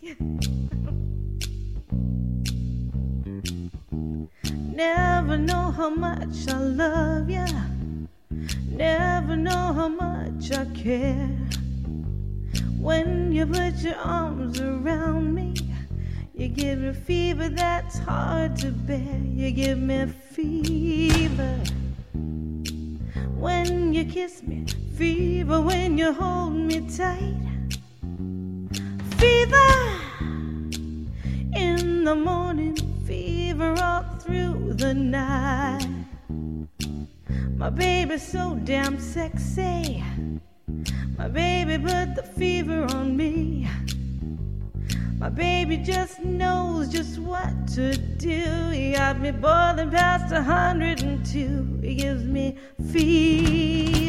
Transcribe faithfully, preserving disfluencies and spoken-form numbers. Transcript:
Never know how much I love you. Never know how much I care. When you put your arms around me, you give me fever that's hard to bear. You give me fever when you kiss me, fever when you hold me tight, fever in the morning, fever all through the night. My baby's so damn sexy. My baby put the fever on me. My baby just knows just what to do. He got me boiling past a hundred and two. He gives me fever.